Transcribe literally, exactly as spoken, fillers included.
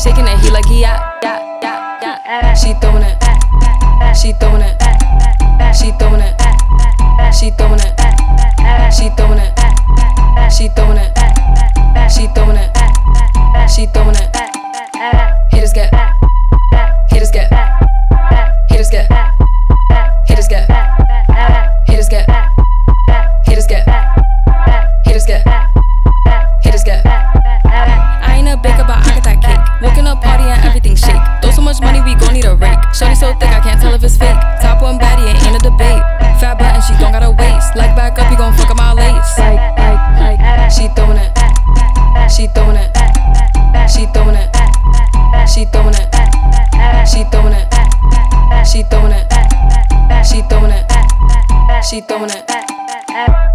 shaking it, he like he yeah, yeah, yeah, yeah. She throwing it, she throwing it, she throwing it, she throwing it, she throwing it, she throwing it, she throwing it, she throwing it. Haters get, haters get, haters get, haters get, haters get, haters get, haters get, haters get. I ain't a baker, but I got that cake. Walking a party and everything shake. Throw so much money, we gon' need a rake. Shorty so thick, I can't tell if it's fake. Top one baddie, it ain't a debate. Fat butt and she don't got a waist. Like back up, you gon' fuck up my lace. Like, like, like. She throwing it, she throwing it, she throwing it, she throwing it, she throwing it, she throwing it, she throwing it, she throwing it.